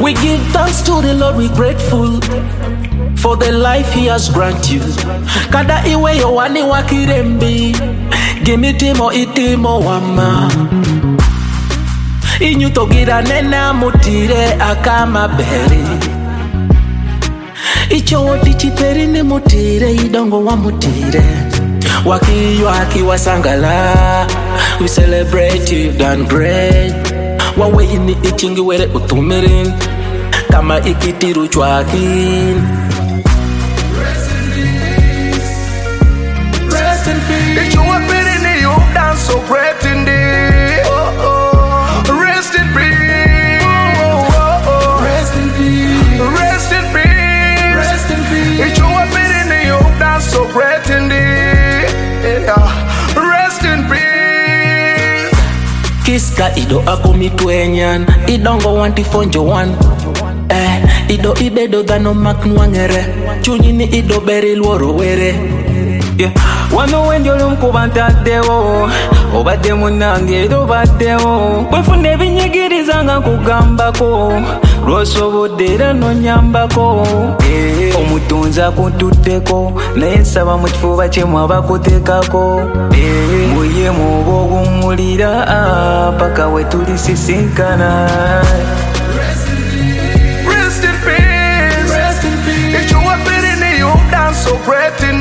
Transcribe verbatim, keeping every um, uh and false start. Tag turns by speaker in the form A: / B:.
A: We give thanks to the Lord, we're grateful for the life He has granted you. Kada iwe yo wani wakirembi, gimi timo itimo wama. Inyuto gira nena mutire akama beri. Icho woti chiperi ni mutire, idongo wa mutire. Waki waki wasangala, we celebrate you've done great. Wawe ini ichingi were utumirin, kama ikitiru chwakin.
B: Rest in peace. Rest in peace. Icho wapiri you've done so great indeed. Oh oh. Rest in peace. Oh oh. Rest in peace. Rest in peace. Rest in peace. Icho wapiri you've done so great indeed. Yeah. Rest in peace.
A: Kiska ido ako mitwenyan, idongo wanti fonjo wan. Eh, ido ibedo dano maknwangere, chunyi ni ido beri luoro were.
C: Yeah. Wano wenjolo mkubanta dewo, obade munange do badewo. Bwefune binyigiriza nga kugambako, lwoso bodera no nyambako. Eh, omutunza kuntuteko, naye nsaba mu kifuba kye mwabakuteekako. Eh, muye mubogummulira paka we tulisisinkana.
B: Rest in peace. Rest in peace. Rest in peace. You've done so great in